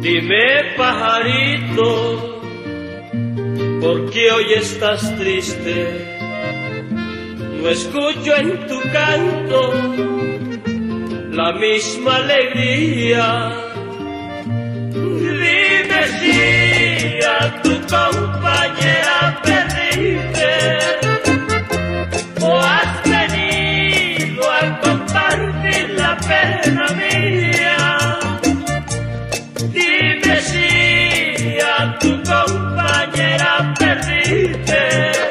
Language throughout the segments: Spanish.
Dime, pajarito, ¿por qué hoy estás triste? No escucho en tu canto la misma alegría. Dime si a tu compañera perdiste o has venido a compartir la pena mía. Dime si a tu compañera perdiste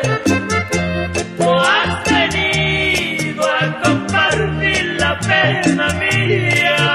o has venido a compartir la pena mía.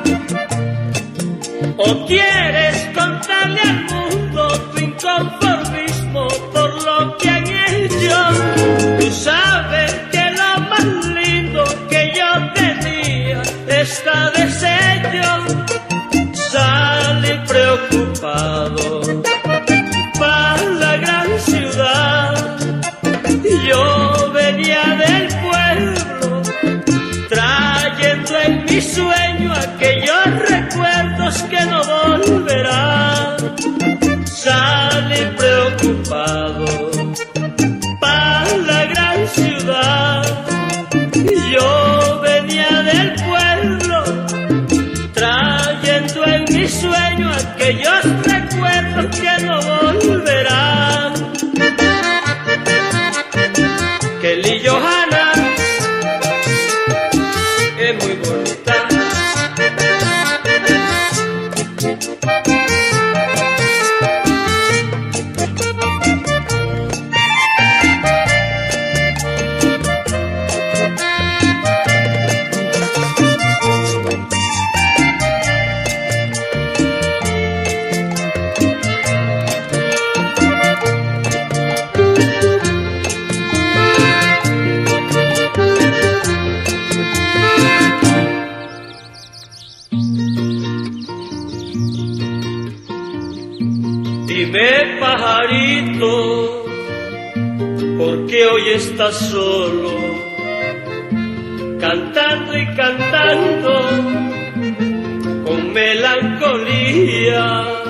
¿O quieres contarle al mundo tu inconformismo por lo que han hecho? Tú sabes que lo más lindo que yo tenía está deshecho. Salí preocupado para la gran ciudad. Yo venía del pueblo trayendo en mi sueño aquellos recuerdos que no volverán. Salí preocupado para la gran ciudad. Yo venía del pueblo trayendo en mi sueño aquellos recuerdos que no volverán. Kelly Johanna es muy bonita. Dime, pajarito, ¿por qué hoy estás solo? Cantando y cantando con melancolía.